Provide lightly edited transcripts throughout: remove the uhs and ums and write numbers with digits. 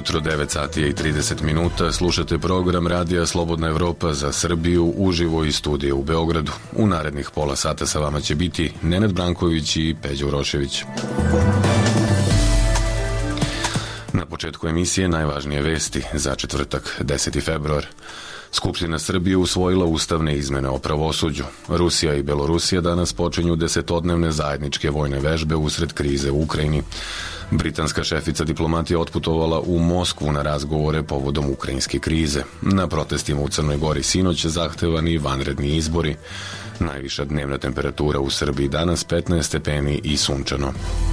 jutro, 9 sati i 30 minuta. Slušate program Radija Slobodna Evropa za Srbiju uživo iz studija u Beogradu. U narednih pola sata sa vama će biti Nenad Branković i Peđa Urošević. Na početku emisije najvažnije vesti za četvrtak, 10. februar. Skupština Srbije usvojila ustavne izmene o pravosuđu. Rusija i Belorusija danas počinju 10-dnevne zajedničke vojne vežbe usred krize u Ukrajini. Britanska šefica diplomatije otputovala u Moskvu na razgovore povodom ukrajinske krize. Na protestima u Crnoj Gori sinoć zahtevani vanredni izbori. Najviša dnevna temperatura u Srbiji danas 15 stepeni i sunčano.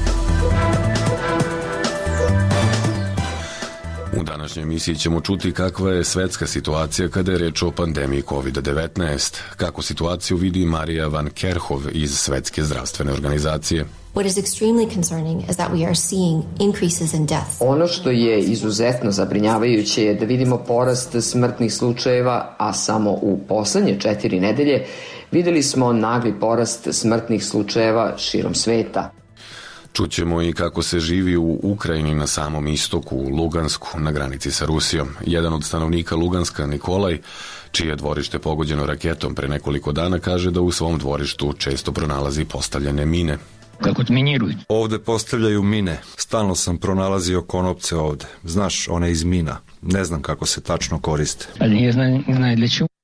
U današnjoj emisiji ćemo čuti kakva je svetska situacija kada je reč o pandemiji COVID-19, kako situaciju vidi Marija Van Kerhov iz Svetske zdravstvene organizacije. What is extremely concerning is that we are seeing increases in deaths. Ono što je izuzetno zabrinjavajuće je da vidimo porast smrtnih slučajeva, a samo u poslednje 4 nedelje videli smo nagli porast smrtnih slučajeva širom sveta. Čućemo i kako se živi u Ukrajini na samom istoku, u Lugansku, na granici sa Rusijom. Jedan od stanovnika Luganska, Nikolaj, čije je dvorište pogođeno raketom pre nekoliko dana, kaže da u svom dvorištu često pronalazi postavljene mine. Kako odminjiruju? Ovde postavljaju mine. Stalno sam pronalazio konopce ovde. Znaš, one iz mina. Ne znam kako se tačno koriste. Ali nije znaju для čega.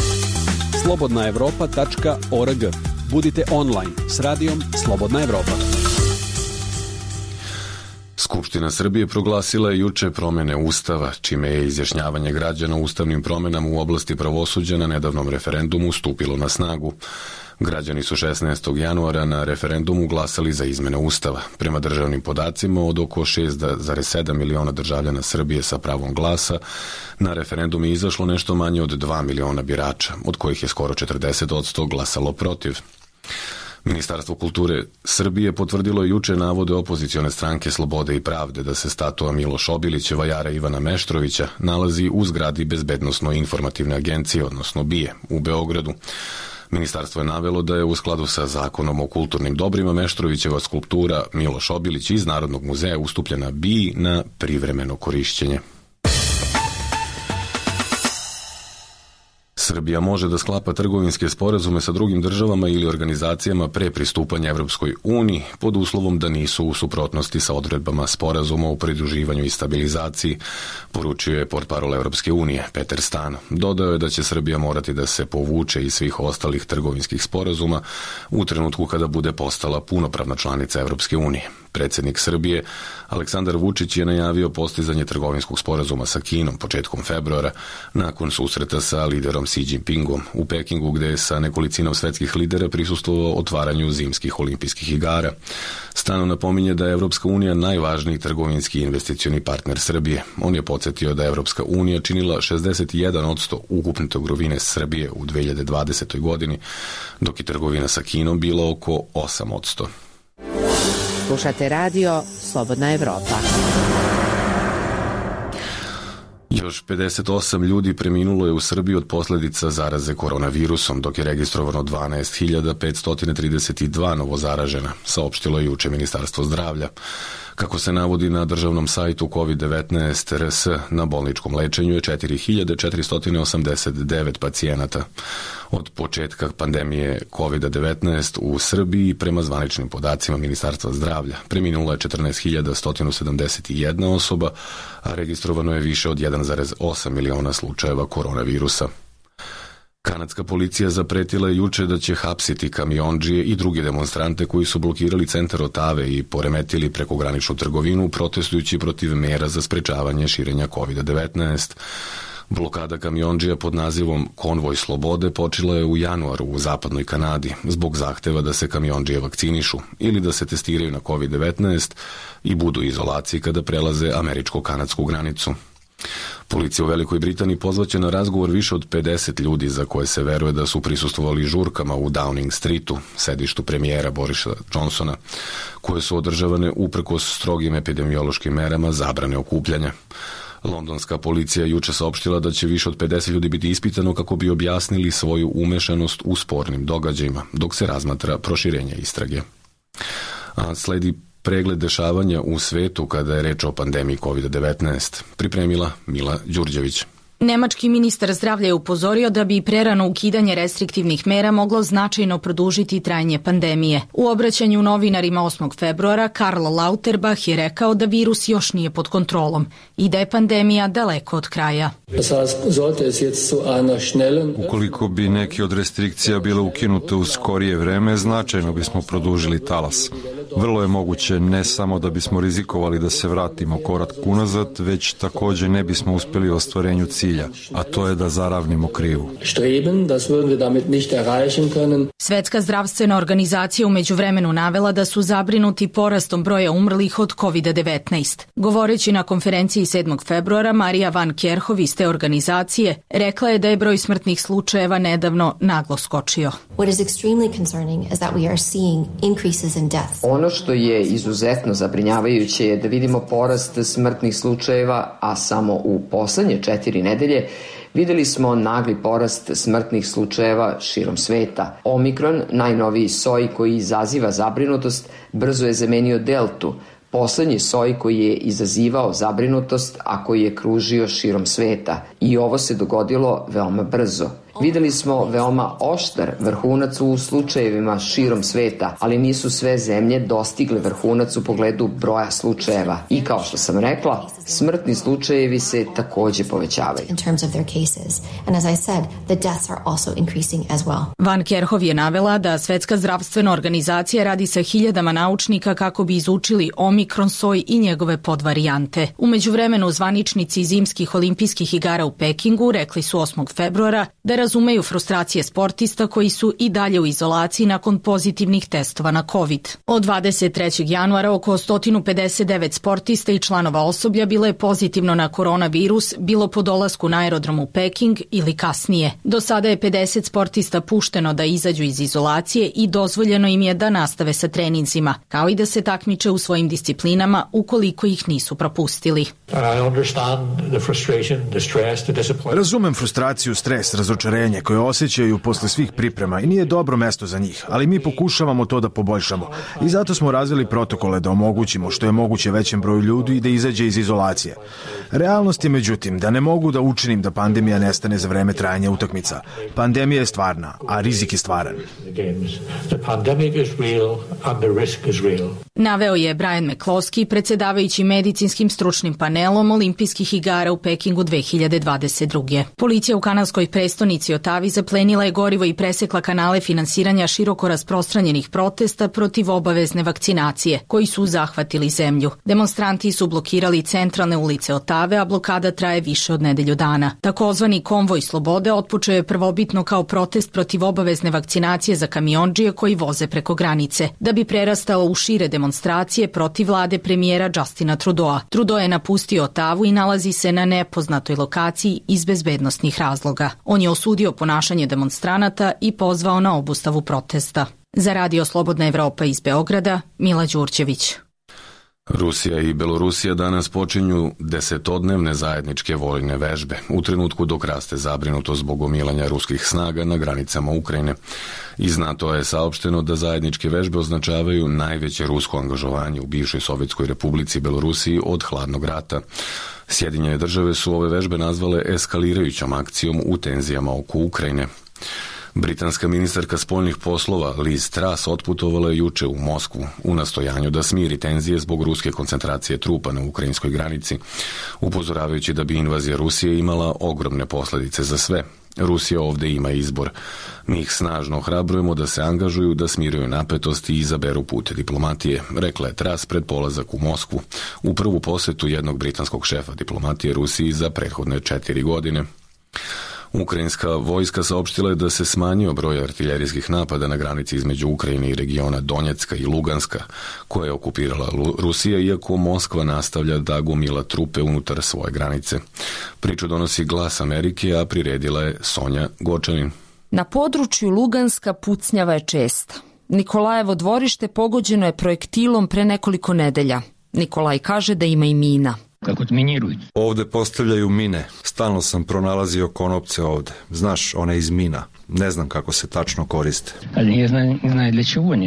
slobodnaevropa.org. Budite online s radijom Slobodna Evropa. Skupština Srbije proglasila je juče promene Ustava, čime je izjašnjavanje građana o ustavnim promenama u oblasti pravosuđa na nedavnom referendumu stupilo na snagu. Građani su 16. januara na referendumu glasali za izmene Ustava. Prema državnim podacima, od oko 6,7 miliona državljana Srbije sa pravom glasa, na referendum je izašlo nešto manje od 2 miliona birača, od kojih je skoro 40% glasalo protiv. Ministarstvo kulture Srbije potvrdilo juče navode opozicione stranke Slobode i pravde da se statua Miloš Obilić, vajara Ivana Meštrovića, nalazi u zgradi Bezbednosno-informativne agencije, odnosno BIA, u Beogradu. Ministarstvo je navelo da je u skladu sa Zakonom o kulturnim dobrima Meštrovićeva skulptura Miloš Obilić iz Narodnog muzeja ustupljena BIA na privremeno korišćenje. Srbija može da sklapa trgovinske sporazume sa drugim državama ili organizacijama pre pristupanja Evropskoj uniji pod uslovom da nisu u suprotnosti sa odredbama sporazuma o pridruživanju i stabilizaciji, poručio je portparol Evropske unije Peter Stan. Dodao je da će Srbija morati da se povuče iz svih ostalih trgovinskih sporazuma u trenutku kada bude postala punopravna članica Evropske unije. Predsjednik Srbije Aleksandar Vučić je najavio postizanje trgovinskog sporazuma sa Kinom početkom februara nakon susreta sa liderom Xi Jinpingom u Pekingu, gde je sa nekolicinom svetskih lidera prisustvovao otvaranju zimskih olimpijskih igara. Stano napominje da je Evropska unija najvažniji trgovinski investicioni partner Srbije. On je podsjetio da je Evropska unija činila 61% ukupne trgovine Srbije u 2020. godini, dok je trgovina sa Kinom bila oko 8%. Slušate radio Slobodna Evropa. Još 58 ljudi preminulo je u Srbiji od posljedica zaraze koronavirusom, dok je registrovano 12.532 novozaražena, saopštilo je juče Ministarstvo zdravlja. Kako se navodi na državnom sajtu COVID-19 RS, na bolničkom lečenju je 4.489 pacijenata. Od početka pandemije COVID-19 u Srbiji, prema zvaničnim podacima Ministarstva zdravlja, preminula je 14.171 osoba, a registrovano je više od 1,8 miliona slučajeva koronavirusa. Kanadska policija zapretila je juče da će hapsiti kamiondžije i druge demonstrante koji su blokirali centar Otave i poremetili prekograničnu trgovinu protestujući protiv mera za sprečavanje širenja COVID-19. Blokada kamiondžija pod nazivom Konvoj slobode počela je u januaru u zapadnoj Kanadi zbog zahteva da se kamiondžije vakcinišu ili da se testiraju na COVID-19 i budu u izolaciji kada prelaze američko-kanadsku granicu. Policija u Velikoj Britaniji pozvaće na razgovor više od 50 ljudi za koje se veruje da su prisustvovali žurkama u Downing Streetu, sedištu premijera Borisa Johnsona, koje su održavane uprkos strogim epidemiološkim merama zabrane okupljanja. Londonska policija juče saopštila da će više od 50 ljudi biti ispitano kako bi objasnili svoju umešanost u spornim događajima, dok se razmatra proširenje istrage. A sledi pregled dešavanja u svetu kada je reč o pandemiji COVID-19. Pripremila Mila Đurđević. Nemački ministar zdravlja je upozorio da bi prerano ukidanje restriktivnih mera moglo značajno produžiti trajanje pandemije. U obraćanju novinarima 8. februara Karl Lauterbach je rekao da virus još nije pod kontrolom i da je pandemija daleko od kraja. Ukoliko bi neki od restrikcija bile ukinute u skorije vreme, značajno bismo produžili talas. Vrlo je moguće ne samo da bismo rizikovali da se vratimo korak unazad, već također ne bismo uspjeli u ostvarenju cilja, a to je da zaravnimo krivu. Svetska zdravstvena organizacija u međuvremenu navela da su zabrinuti porastom broja umrlih od COVID-19. Govoreći na konferenciji 7. februara, Marija van Kerhov iz te organizacije rekla je da je broj smrtnih slučajeva nedavno naglo skočio. What is extremely concerning is that we are seeing increases in deaths. Ono što je izuzetno zabrinjavajuće je da vidimo porast smrtnih slučajeva, a samo u poslednje 4 nedelje videli smo nagli porast smrtnih slučajeva širom sveta. Omikron, najnoviji soj koji izaziva zabrinutost, brzo je zamenio deltu, poslednji soj koji je izazivao zabrinutost, a koji je kružio širom sveta. I ovo se dogodilo veoma brzo. Videli smo veoma oštar vrhunac u slučajevima širom sveta, ali nisu sve zemlje dostigle vrhunac u pogledu broja slučajeva. I kao što sam rekla, smrtni slučajevi se takođe povećavaju. Van Kerhov je navela da Svetska zdravstvena organizacija radi sa hiljadama naučnika kako bi izučili omikron soj i njegove podvarijante. U međuvremenu zvaničnici zimskih olimpijskih igara u Pekingu rekli su 8. februara da razumeju frustracije sportista koji su i dalje u izolaciji nakon pozitivnih testova na COVID. Od 23. januara oko 159 sportista i članova osoblja bilo je pozitivno na koronavirus, bilo po dolasku na aerodrom u Peking ili kasnije. Do sada je 50 sportista pušteno da izađu iz izolacije i dozvoljeno im je da nastave sa treninzima, kao i da se takmiče u svojim disciplinama ukoliko ih nisu propustili. Razumem frustraciju, stres, razočarenje koje osjećaju posle svih priprema i nije dobro mesto za njih, ali mi pokušavamo to da poboljšamo i zato smo razvili protokole da omogućimo što je moguće većem broju ljudi da izađe iz izolacije. Realnost je međutim da ne mogu da učinim da pandemija nestane za vreme trajanja utakmica. Pandemija je stvarna, a rizik je stvaran. Naveo je Brian McCloskey, predsedavajući medicinskim stručnim panelom Olimpijskih igara u Pekingu 2022. Policija u kanadskoj prestonici Otavi zaplenila je gorivo i presekla kanale finansiranja široko rasprostranjenih protesta protiv obavezne vakcinacije, koji su zahvatili zemlju. Demonstranti su blokirali centralne ulice Otave, a blokada traje više od nedelju dana. Takozvani konvoj slobode otpočeo je prvobitno kao protest protiv obavezne vakcinacije za kamiondžije koji voze preko granice, da bi prerastao u šire demonstracije protiv vlade premijera Justina Trudeau. Trudeau je napustio Otavu i nalazi se na nepoznatoj lokaciji iz bezbednostnih razloga. On je osudio ponašanje demonstranata i pozvao na obustavu protesta. Za Radio Slobodna Evropa iz Beograda, Mila Đurđević. Rusija i Belorusija danas počinju 10-dnevne zajedničke vojne vežbe, u trenutku dok raste zabrinutost zbog gomilanja ruskih snaga na granicama Ukrajine. Iz NATO je saopšteno da zajedničke vežbe označavaju najveće rusko angažovanje u bivšoj Sovjetskoj republici Belorusiji od hladnog rata. Sjedinjene države su ove vežbe nazvale eskalirajućom akcijom u tenzijama oko Ukrajine. Britanska ministarka spoljnih poslova Liz Truss otputovala je juče u Moskvu u nastojanju da smiri tenzije zbog ruske koncentracije trupa na ukrajinskoj granici, upozoravajući da bi invazija Rusije imala ogromne posljedice za sve. Rusija ovde ima izbor. Mi ih snažno ohrabrujemo da se angažuju, da smiruju napetosti i izaberu pute diplomatije, rekla je Truss pred polazak u Moskvu, u prvu posetu jednog britanskog šefa diplomatije Rusiji za prethodne 4 godine. Ukrajinska vojska saopštila je da se smanjio broj artiljerijskih napada na granici između Ukrajine i regiona Donjecka i Luganska, koje je okupirala Rusija, iako Moskva nastavlja da gomila trupe unutar svoje granice. Priču donosi Glas Amerike, a priredila je Sonja Gočanin. Na području Luganska pucnjava je česta. Nikolajevo dvorište pogođeno je projektilom pre nekoliko nedelja. Nikolaj kaže da ima i mina. Kako odminiruju? Ovde postavljaju mine. Stalno sam pronalazio konopce ovde. Znaš, one iz mina. Ne znam kako se tačno koriste. Ali ne znaju dla čega oni.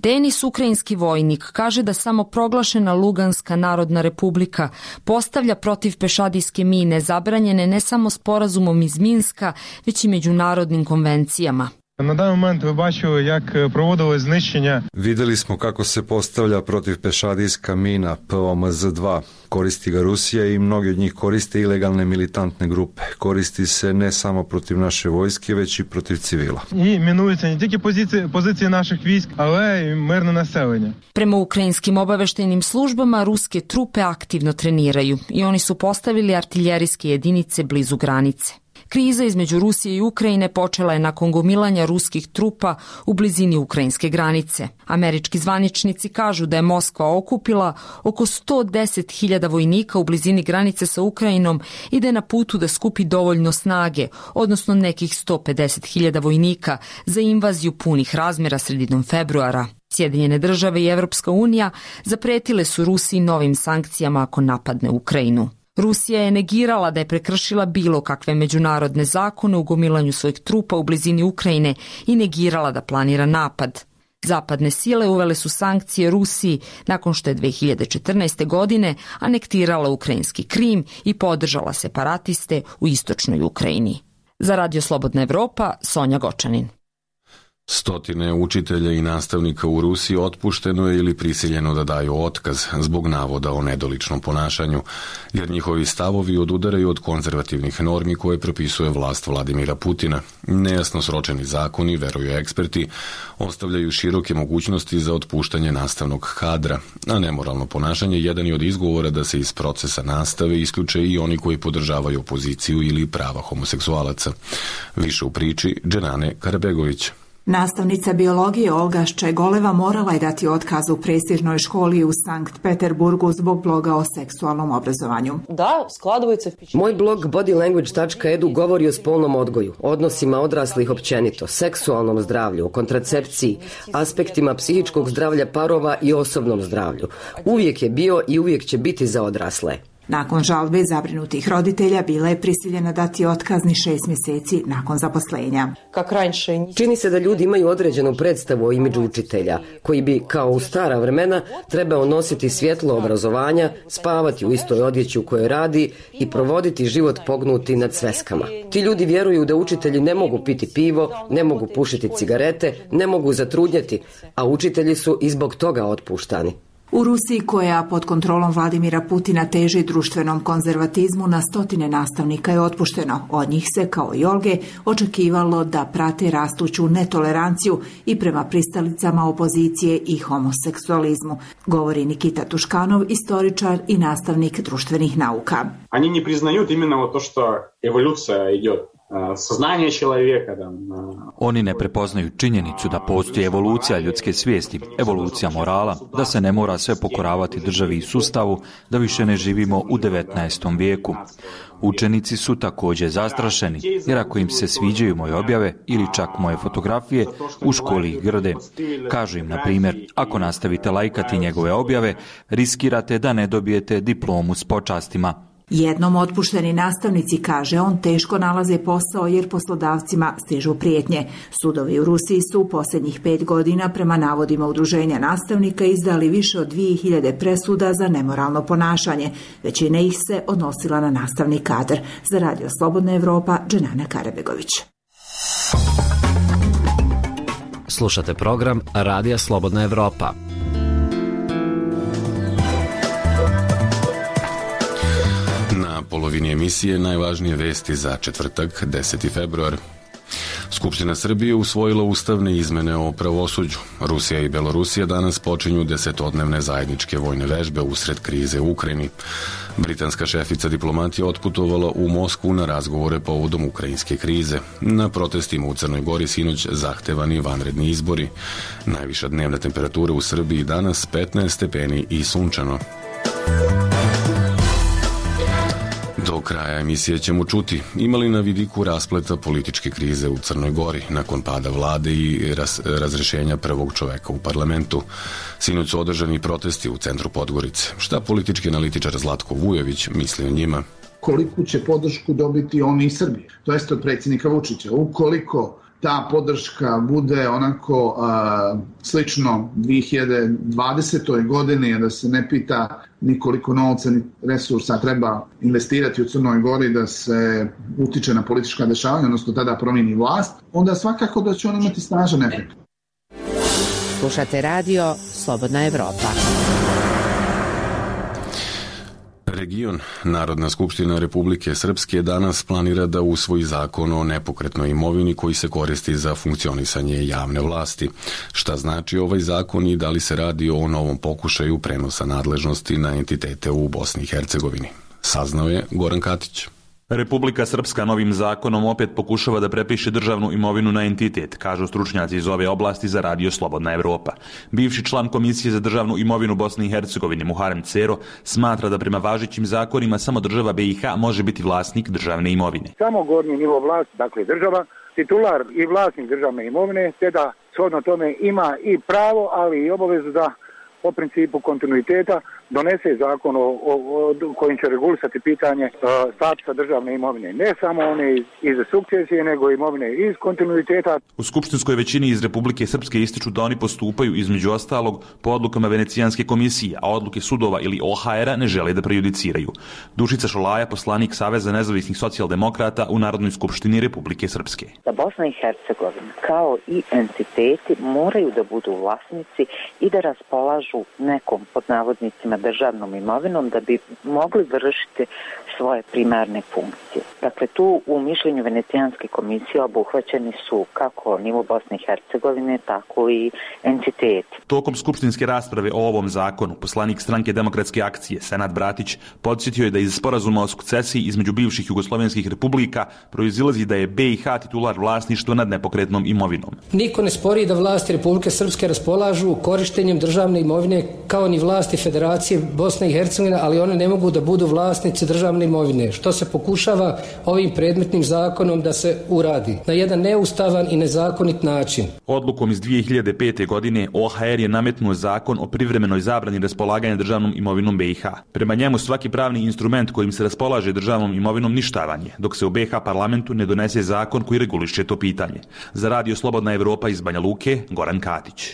Denis, ukrajinski vojnik, kaže da samo proglašena Luganska narodna republika postavlja protiv pešadijske mine zabranjene ne samo sporazumom iz Minska, već i međunarodnim konvencijama. Na даний момент ви бачили, як проводилось знищення. Vidjeli smo kako se postavlja protivpešadijska mina POMZ-2. Koristi ga Rusija i mnogi od njih koriste ilegalne militantne grupe. Koristi se ne samo protiv naše vojske, već i protiv civila. І мінуються не тільки позиції наших військ, але й мирне населення. Prema ukrajinskim obaveštajnim službama, ruske trupe aktivno treniraju i oni su postavili artiljerijske jedinice blizu granice. Kriza između Rusije i Ukrajine počela je nakon gomilanja ruskih trupa u blizini ukrajinske granice. Američki zvaničnici kažu da je Moskva okupila oko 110.000 vojnika u blizini granice sa Ukrajinom i da je na putu da skupi dovoljno snage, odnosno nekih 150.000 vojnika za invaziju punih razmjera sredinom februara. Sjedinjene države i Evropska unija zapretile su Rusiji novim sankcijama ako napadne Ukrajinu. Rusija je negirala da je prekršila bilo kakve međunarodne zakone u gomilanju svojih trupa u blizini Ukrajine i negirala da planira napad. Zapadne sile uvele su sankcije Rusiji nakon što je 2014. godine anektirala ukrajinski Krim i podržala separatiste u istočnoj Ukrajini. Za Radio Slobodna Evropa, Sonja Gočanin. Stotine učitelja i nastavnika u Rusiji otpušteno je ili prisiljeno da daju otkaz zbog navoda o nedoličnom ponašanju, jer njihovi stavovi odudaraju od konzervativnih normi koje propisuje vlast Vladimira Putina. Nejasno sročeni zakoni, veruju eksperti, ostavljaju široke mogućnosti za otpuštanje nastavnog kadra, a nemoralno ponašanje jedan je od izgovora da se iz procesa nastave isključe i oni koji podržavaju opoziciju ili prava homoseksualaca. Više u priči Dženane Karabegović. Nastavnica biologije Olga Ščegoleva morala je dati otkaz u prestižnoj školi u Sankt Peterburgu zbog bloga o seksualnom obrazovanju. Moj blog bodylanguage.edu govori o spolnom odgoju, odnosima odraslih općenito, seksualnom zdravlju, o kontracepciji, aspektima psihičkog zdravlja parova i osobnom zdravlju. Uvijek je bio i uvijek će biti za odrasle. Nakon žalbe zabrinutih roditelja bila je prisiljena dati otkazni 6 mjeseci nakon zaposlenja. Čini se da ljudi imaju određenu predstavu o imidžu učitelja, koji bi, kao u stara vremena, trebao nositi svjetlo obrazovanja, spavati u istoj odjeći u kojoj radi i provoditi život pognuti nad sveskama. Ti ljudi vjeruju da učitelji ne mogu piti pivo, ne mogu pušiti cigarete, ne mogu zatrudnjeti, a učitelji su i zbog toga otpuštani. U Rusiji, koja pod kontrolom Vladimira Putina teži društvenom konzervatizmu, na stotine nastavnika je otpušteno. Od njih se, kao i Olge, očekivalo da prate rastuću netoleranciju i prema pristalicama opozicije i homoseksualizmu, govori Nikita Tuškanov, istoričar i nastavnik društvenih nauka. Они не признают именно то, что эволюция идет. Oni ne prepoznaju činjenicu da postoji evolucija ljudske svijesti, evolucija morala, da se ne mora sve pokoravati državi i sustavu, da više ne živimo u 19. vijeku. Učenici su također zastrašeni, jer ako im se sviđaju moje objave ili čak moje fotografije, u školi ih grde. Kažu im, na primjer, ako nastavite lajkati njegove objave, riskirate da ne dobijete diplomu s počastima. Jednom otpušteni nastavnici, kaže on, teško nalaze posao jer poslodavcima stižu prijetnje. Sudovi u Rusiji su u posljednjih 5 godina prema navodima udruženja nastavnika izdali više od 2000 presuda za nemoralno ponašanje. Većina ih se odnosila na nastavni kadar. Za Radio Slobodna Evropa, Dženana Karabegović. Slušate program Radija Slobodna Evropa. Na polovini emisije najvažnije vesti za četvrtak, 10. februar. Skupština Srbije usvojila ustavne izmene o pravosuđu. Rusija i Belorusija danas počinju 10-dnevne zajedničke vojne vežbe usred krize u Ukrajini. Britanska šefica diplomatije otputovala u Moskvu na razgovore povodom ukrajinske krize. Na protestima u Crnoj Gori sinoć zahtevani vanredni izbori. Najviša dnevna temperatura u Srbiji danas 15 stepeni i sunčano. Do kraja emisije ćemo čuti imali na vidiku raspleta političke krize u Crnoj Gori nakon pada vlade i razrešenja prvog čoveka u parlamentu. Sinoć su održani protesti u centru Podgorice. Šta politički analitičar Zlatko Vujović misli o njima? Koliku će podršku dobiti oni iz Srbije, to jest od predsjednika Vučića. Ukoliko ta podrška bude onako slično 2020. godini, da se ne pita ni koliko novca ni resursa treba investirati u Crnoj Gori da se utiče na politička dešavanja, odnosno tada promijeni vlast, onda svakako da će on imati snažan efekt. Slušate radio Slobodna Evropa. Region Narodna skupština Republike Srpske danas planira da usvoji zakon o nepokretnoj imovini koji se koristi za funkcionisanje javne vlasti. Šta znači ovaj zakon i da li se radi o novom pokušaju prenosa nadležnosti na entitete u Bosni i Hercegovini? Saznao je Goran Katić. Republika Srpska novim zakonom opet pokušava da prepiše državnu imovinu na entitet, kažu stručnjaci iz ove oblasti za radio Slobodna Evropa. Bivši član Komisije za državnu imovinu Bosne i Hercegovine Muharem Cero smatra da prema važećim zakonima samo država BiH može biti vlasnik državne imovine. Samo gornji nivo vlasti, dakle država, titular i vlasnik državne imovine, te da shodno tome ima i pravo, ali i obavezu da po principu kontinuiteta donese zakon kojim će regulisati pitanje statusa državne imovine. Ne samo one iz sukcesije, nego imovine iz kontinuiteta. U skupštinskoj većini iz Republike Srpske ističu da oni postupaju između ostalog po odlukama Venecijanske komisije, a odluke sudova ili OHR-a ne žele da prejudiciraju. Dušica Šolaja, poslanik Saveza nezavisnih socijaldemokrata u Narodnoj skupštini Republike Srpske. Da Bosna i Hercegovina kao i entiteti moraju da budu vlasnici i da raspolažu nekom pod navodnicima državnom imovinom da bi mogli vršiti svoje primarne funkcije. Dakle, tu u mišljenju Venecijanske komisije obuhvaćeni su kako nivo Bosne i Hercegovine, tako i entiteti. Tokom skupštinske rasprave o ovom zakonu, poslanik Stranke demokratske akcije, Senad Bratić, podsjetio je da iz sporazuma o sukcesiji između bivših jugoslovenskih republika proizilazi da je BiH titular vlasništva nad nepokretnom imovinom. Niko ne spori da vlasti Republike Srpske raspolažu korištenjem državne imovine kao ni vlasti Federacije Bosne i Hercegovine, ali one ne mogu da budu vlasnici državne imovine, što se pokušava ovim predmetnim zakonom da se uradi na jedan neustavan i nezakonit način. Odlukom iz 2005. godine OHR je nametnuo zakon o privremenoj zabrani raspolaganja državnom imovinom BiH. Prema njemu svaki pravni instrument kojim se raspolaže državnom imovinom ništavan je, dok se u BiH parlamentu ne donese zakon koji reguliše to pitanje. Za radio Slobodna Evropa iz Banja Luke, Goran Katić.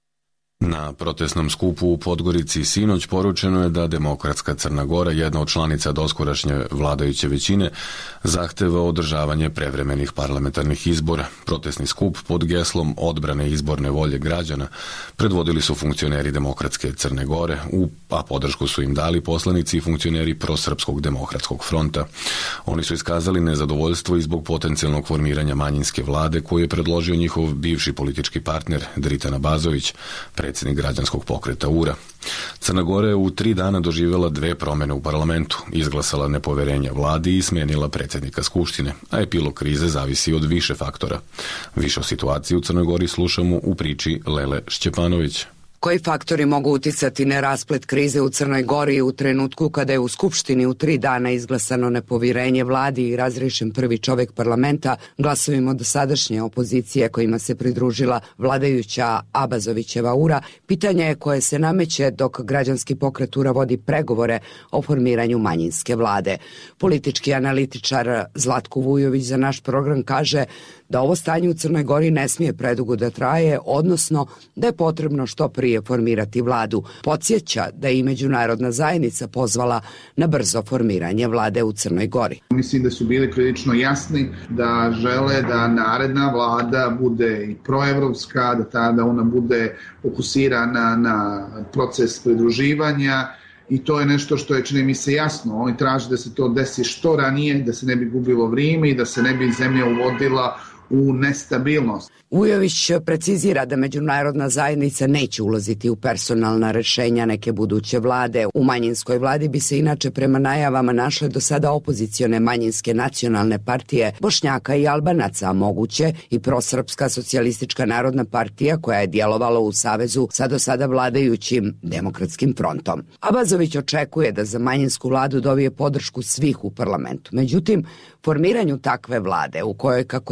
Na protestnom skupu u Podgorici sinoć poručeno je da Demokratska Crna Gora, jedna od članica doskorašnje vladajuće većine, zahteva održavanje prevremenih parlamentarnih izbora. Protestni skup pod geslom odbrane izborne volje građana predvodili su funkcioneri Demokratske Crne Gore, a podršku su im dali poslanici i funkcioneri Prosrpskog demokratskog fronta. Oni su iskazali nezadovoljstvo i zbog potencijalnog formiranja manjinske vlade koju je predložio njihov bivši politički partner Dritan Abazović, predsjednik građanskog pokreta URA. Crna Gora je u 3 dana doživjela 2 promjene u parlamentu, izglasala nepoverenje vladi i smenila predsjednika Skupštine, a epilog krize zavisi od više faktora. Više o situaciji u Crnoj Gori slušamo u priči Lele Šćepanović. Koji faktori mogu uticati na rasplet krize u Crnoj Gori u trenutku kada je u Skupštini u 3 dana izglasano nepovjerenje vladi i razriješen prvi čovjek parlamenta glasovima dosadašnje opozicije kojima se pridružila vladajuća Abazovićeva URA, pitanje je koje se nameće dok građanski pokret URA vodi pregovore o formiranju manjinske vlade. Politički analitičar Zlatko Vujović za naš program kaže da ovo stanje u Crnoj Gori ne smije predugo da traje, odnosno da je potrebno što prije formirati vladu. Podsjeća da je i međunarodna zajednica pozvala na brzo formiranje vlade u Crnoj Gori. Mislim da su bili prilično jasni da žele da naredna vlada bude i proevropska, da tada ona bude fokusirana na proces pridruživanja. I to je nešto što je, čini mi se, jasno. Oni traže da se to desi što ranije, da se ne bi gubilo vrijeme i da se ne bi zemlja uvodila u nestabilnost. Vujović precizira da međunarodna zajednica neće ulaziti u personalna rješenja neke buduće vlade. U manjinskoj vladi bi se inače prema najavama našle do sada opozicione manjinske nacionalne partije Bošnjaka i Albanaca, a moguće i Prosrpska socijalistička narodna partija koja je djelovala u savezu sa do sada vladajućim Demokratskim frontom. Abazović očekuje da za manjinsku vladu dobije podršku svih u parlamentu. Međutim, formiranju takve vlade u kojoj, kako je rekao,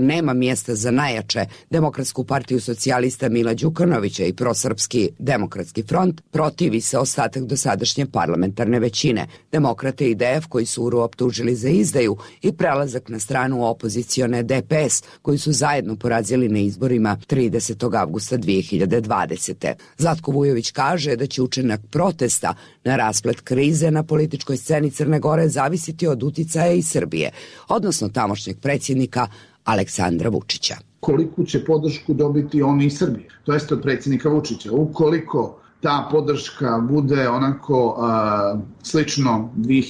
nema mjesta za najjače Demokratsku partiju socijalista Mila Đukanovića i prosrpski Demokratski front, protivi se ostatak dosadašnje parlamentarne većine. Demokrate i DF koji su URU optužili za izdaju i prelazak na stranu opozicione DPS koji su zajedno porazili na izborima 30. avgusta 2020. Zlatko Vujović kaže da će učinak protesta na rasplet krize na političkoj sceni Crne Gore zavisiti od uticaja i Srbije, odnosno tamošnjeg predsjednika Aleksandra Vučića. Koliku će podršku dobiti oni iz Srbije, to jest od predsjednika Vučića. Ukoliko ta podrška bude onako slično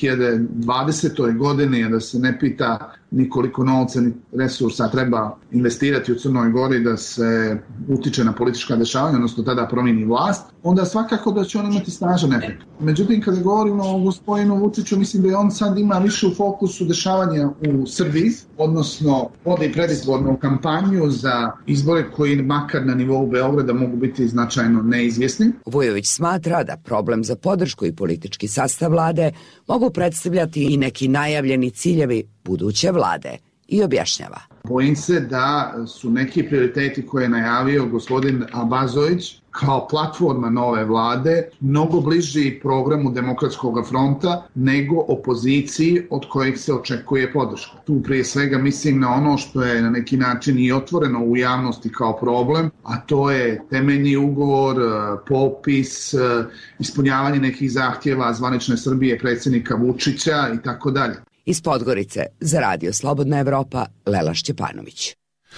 2020. godini, da se ne pita ni koliko novca ni resursa treba investirati u Crnoj Gori da se utiče na politička dešavanja, odnosno tada promijeni vlast, onda svakako da će on imati snažan efekt. Međutim, kada govorimo o gospodinu Vučiću, mislim da je on sad ima više u fokusu dešavanja u Srbiji, odnosno vodi predizbornu kampanju za izbore koji makar na nivou Beograda mogu biti značajno neizvjesni. Vujović smatra da problem za podršku i politički sastav vlade mogu predstavljati i neki najavljeni ciljevi buduće vlade i objašnjava. Bojim se da su neki prioriteti koje je najavio gospodin Abazović kao platforma nove vlade mnogo bliži programu Demokratskog fronta nego opoziciji od kojeg se očekuje podrška. Tu prije svega mislim na ono što je na neki način i otvoreno u javnosti kao problem, a to je temeljni ugovor, popis, ispunjavanje nekih zahtjeva zvanične Srbije, predsjednika Vučića i tako dalje. Iz Podgorice za Radio Slobodna Evropa, Lela Šćepanović.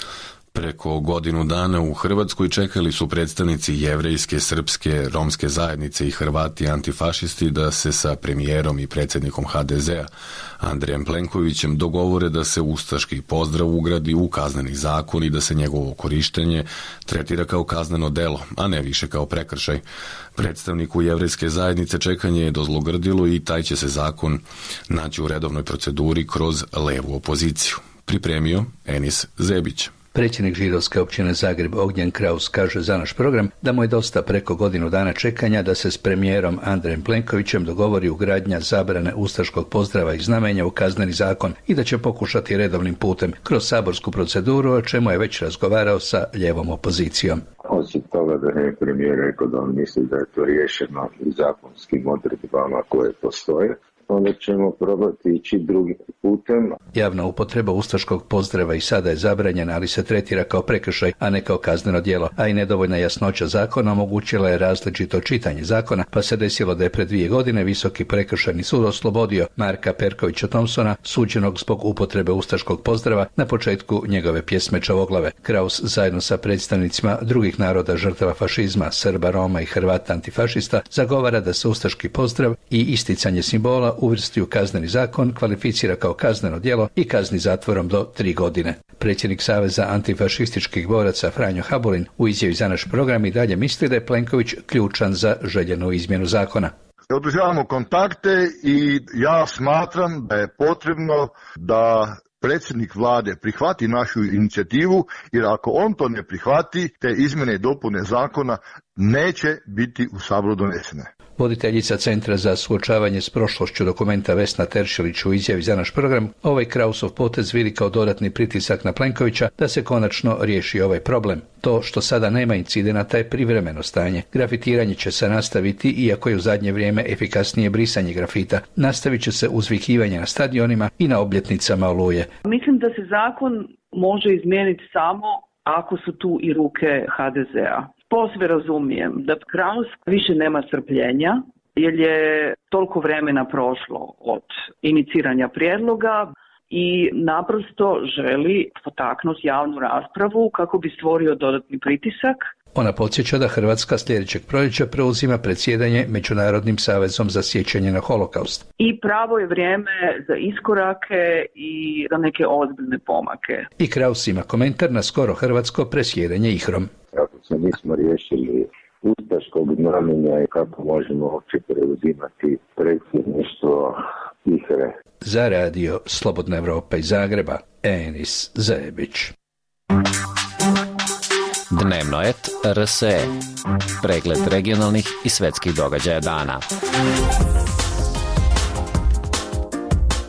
Preko godinu dana u Hrvatskoj čekali su predstavnici jevrejske, srpske, romske zajednice i Hrvati antifašisti da se sa premijerom i predsjednikom HDZ-a Andrejem Plenkovićem dogovore da se ustaški pozdrav ugradi u kazneni zakon i da se njegovo korištenje tretira kao kazneno delo, a ne više kao prekršaj. Predstavniku jevrejske zajednice čekanje je dozlogrdilo i taj će se zakon naći u redovnoj proceduri kroz levu opoziciju. Pripremio Enis Zebić. Predsjednik židovske općine Zagreb Ognjen Kraus kaže za naš program da mu je dosta preko godinu dana čekanja da se s premijerom Andrejem Plenkovićem dogovori ugradnja zabrane ustaškog pozdrava i znamenja u kazneni zakon i da će pokušati redovnim putem kroz saborsku proceduru, o čemu je već razgovarao sa lijevom opozicijom. Osim toga da je premijer rekao da on misli da je to riješeno i zakonskim odredbama koje postoje, onda ćemo probati ići drugim putem. Javna upotreba ustaškog pozdrava i sada je zabranjena, ali se tretira kao prekršaj, a ne kao kazneno djelo, a i nedovoljna jasnoća zakona omogućila je različito čitanje zakona, pa se desilo da je pred 2 godine Visoki prekršajni sud oslobodio Marka Perkovića Thompsona, suđenog zbog upotrebe ustaškog pozdrava na početku njegove pjesme Čavoglave. Kraus zajedno sa predstavnicima drugih naroda žrtava fašizma, Srba, Roma i Hrvata antifašista zagovara da se ustaški pozdrav i isticanje simbola uvrsti u kazneni zakon, kvalificira kao kazneno djelo i kazni zatvorom do 3 godine. Predsjednik Saveza antifašističkih boraca Franjo Habulin u izjavi za naš program i dalje misli da je Plenković ključan za željenu izmjenu zakona. Održavamo kontakte i ja smatram da je potrebno da predsjednik vlade prihvati našu inicijativu, jer ako on to ne prihvati, te izmjene i dopune zakona neće biti u Saboru donesene. Voditeljica Centra za suočavanje s prošlošću Dokumenta Vesna Teršelić u izjavi za naš program ovaj Krausov potez vidi kao dodatni pritisak na Plenkovića da se konačno riješi ovaj problem. To što sada nema incidenata je privremeno stanje. Grafitiranje će se nastaviti, iako je u zadnje vrijeme efikasnije brisanje grafita. Nastavit će se uzvikivanje na stadionima i na obljetnicama Oluje. Mislim da se zakon može izmijeniti samo ako su tu i ruke HDZ-a. Posve razumijem da Kraus više nema strpljenja, jer je toliko vremena prošlo od iniciranja prijedloga i naprosto želi potaknuti javnu raspravu kako bi stvorio dodatni pritisak. Ona podsjeća da Hrvatska sljedećeg proljeća preuzima predsjedanje Međunarodnim savezom za sjećanje na holokaust. I pravo je vrijeme za iskorake i za neke ozbiljne pomake. I Kraus ima komentar na skoro hrvatsko presjedanje IHRA-om. Ako se nismo riješili ustaškog znamenja i kako možemo uopće preuzimati predsjedništvo IHRA-e. Za Radio Slobodna Evropa iz Zagreba, Enis Zebić. Dnevno et RSE. Pregled regionalnih i svetskih događaja dana.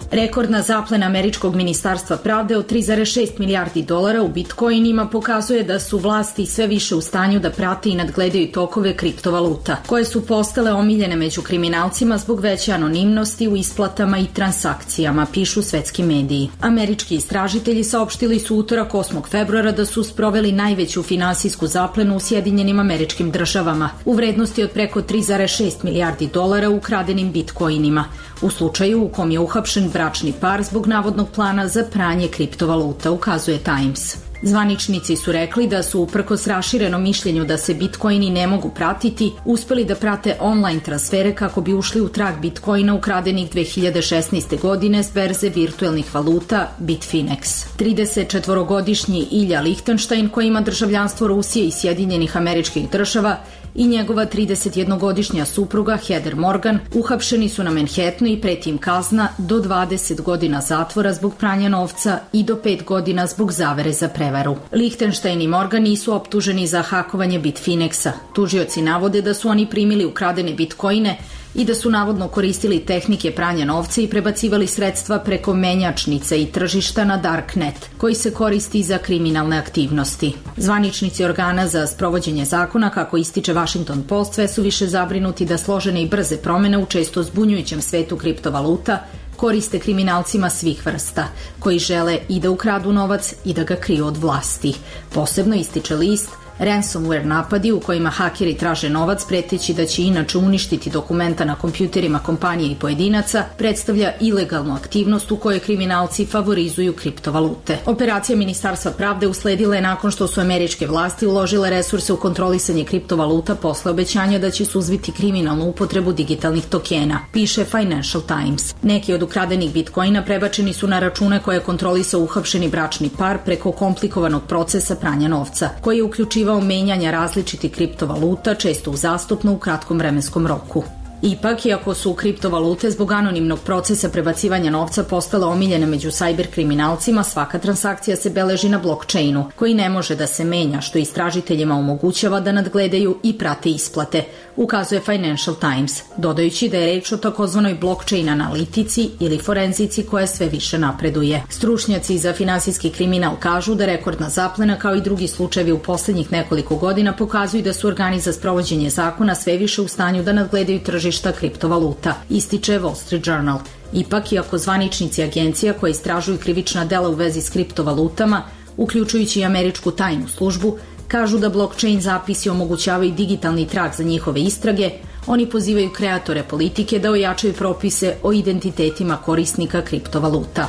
Rekordna zaplena američkog ministarstva pravde od 3,6 milijardi dolara u bitcoinima pokazuje da su vlasti sve više u stanju da prate i nadgledaju tokove kriptovaluta, koje su postale omiljene među kriminalcima zbog veće anonimnosti u isplatama i transakcijama, pišu svetski mediji. Američki istražitelji saopštili su utorak 8. februara da su sproveli najveću finansijsku zaplenu u Sjedinjenim Američkim Državama u vrednosti od preko 3,6 milijardi dolara ukradenim bitcoinima, u slučaju u kom je uhapšen bračni par zbog navodnog plana za pranje kriptovaluta, ukazuje Times. Zvaničnici su rekli da su, uprkos raširenom mišljenju da se bitcoini ne mogu pratiti, uspeli da prate online transfere kako bi ušli u trag bitcoina ukradenih 2016. godine s berze virtuelnih valuta Bitfinex. 34-godišnji Ilja Lichtenstein, koji ima državljanstvo Rusije i Sjedinjenih Američkih Država, i njegova 31-godišnja supruga Heather Morgan uhapšeni su na Manhattanu i preti im kazna do 20 godina zatvora zbog pranja novca i do 5 godina zbog zavere za prevaru. Lichtenstein i Morgan nisu optuženi za hakovanje Bitfinexa. Tužioci navode da su oni primili ukradene bitcoine i da su navodno koristili tehnike pranja novca i prebacivali sredstva preko menjačnice i tržišta na Darknet, koji se koristi za kriminalne aktivnosti. Zvaničnici organa za sprovođenje zakona, kako ističe Washington Post, sve su više zabrinuti da složene i brze promene u često zbunjujućem svetu kriptovaluta koriste kriminalcima svih vrsta, koji žele i da ukradu novac i da ga kriju od vlasti. Posebno ističe list ransomware napadi u kojima hakeri traže novac preteći da će inače uništiti dokumenta na kompjuterima kompanije i pojedinaca, predstavlja ilegalnu aktivnost u kojoj kriminalci favorizuju kriptovalute. Operacija Ministarstva pravde usledila je nakon što su američke vlasti uložile resurse u kontrolisanje kriptovaluta posle obećanja da će suzbiti kriminalnu upotrebu digitalnih tokena, piše Financial Times. Neki od ukradenih bitcoina prebačeni su na račune koje je kontrolisao uhapšeni bračni par preko komplikovanog procesa pranja novca, koji je uključivao menjanja različitih kriptovaluta, često uzastopno u kratkom vremenskom roku. Ipak, iako su kriptovalute zbog anonimnog procesa prebacivanja novca postale omiljene među sajber kriminalcima, svaka transakcija se beleži na blockchainu, koji ne može da se menja, što istražiteljima omogućava da nadgledaju i prate isplate, ukazuje Financial Times, dodajući da je reč o takozvanoj blockchain analitici ili forenzici koja sve više napreduje. Stručnjaci za finansijski kriminal kažu da rekordna zaplena, kao i drugi slučajevi u poslednjih nekoliko godina, pokazuju da su organi za sprovođenje zakona sve više u stanju da nadgledaju tržišta kriptovaluta, ističe Wall Street Journal. Ipak, iako zvaničnici agencija koje istražuju krivična dela u vezi s kriptovalutama, uključujući i američku tajnu službu, kažu da blockchain zapisi omogućavaju digitalni trag za njihove istrage, oni pozivaju kreatore politike da ojačaju propise o identitetima korisnika kriptovaluta.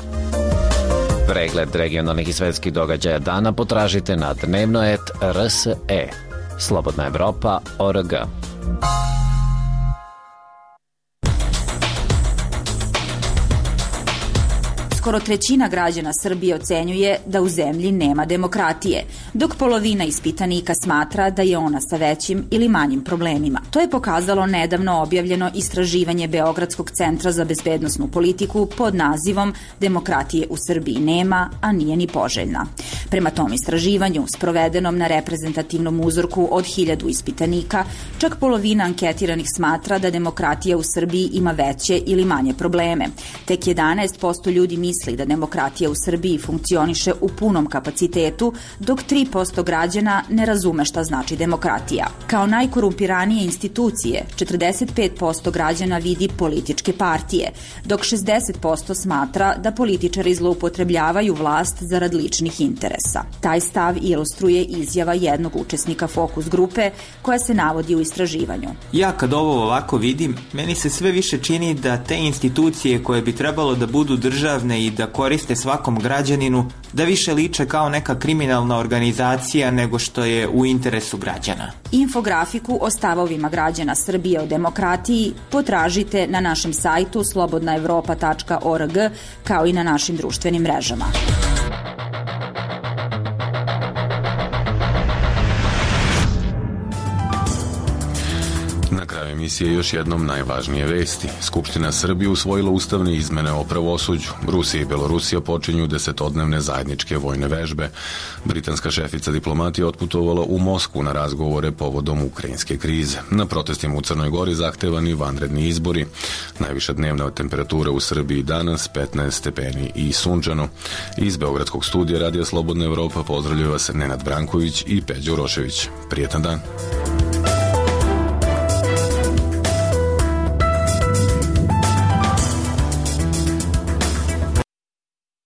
Pregled regionalnih i svetskih događaja dana potražite na dnevno.rs.e. Slobodna Evropa.org. Skoro trećina građana Srbije ocenjuje da u zemlji nema demokratije, dok polovina ispitanika smatra da je ona sa većim ili manjim problemima. To je pokazalo nedavno objavljeno istraživanje Beogradskog centra za bezbednosnu politiku pod nazivom Demokratije u Srbiji nema, a nije ni poželjna. Prema tom istraživanju, sprovedenom na reprezentativnom uzorku od 1000 ispitanika, čak polovina anketiranih smatra da demokratija u Srbiji ima veće ili manje probleme. Tek 11% ljudi misli da demokratija u Srbiji funkcioniše u punom kapacitetu, dok 3% građana ne razume šta znači demokratija. Kao najkorumpiranije institucije, 45% građana vidi političke partije, dok 60% smatra da političari zloupotrebljavaju vlast zarad ličnih interesa. Taj stav ilustruje izjava jednog učesnika fokus grupe koja se navodi u istraživanju. Ja kad ovo ovako vidim, meni se sve više čini da te institucije koje bi trebalo da budu državne i da koriste svakom građaninu, da više liče kao neka kriminalna organizacija nego što je u interesu građana. Infografiku o stavovima građana Srbije o demokratiji potražite na našem sajtu slobodnaevropa.org kao i na našim društvenim mrežama. emisije još jednom najvažnije vesti. Skupština Srbije usvojila ustavne izmene o pravosuđu. Rusija i Belorusija počinju 10-dnevne zajedničke vojne vežbe. Britanska šefica diplomatije otputovala u Moskvu na razgovore povodom ukrajinske krize. Na protestima u Crnoj Gori zahtevani vanredni izbori. Najviša dnevna temperatura u Srbiji danas 15 stepeni i sunčano. Iz Beogradskog studija Radija Slobodna Evropa pozdravljaju vas Nenad Branković i Peđa Urošević. Prijetan dan.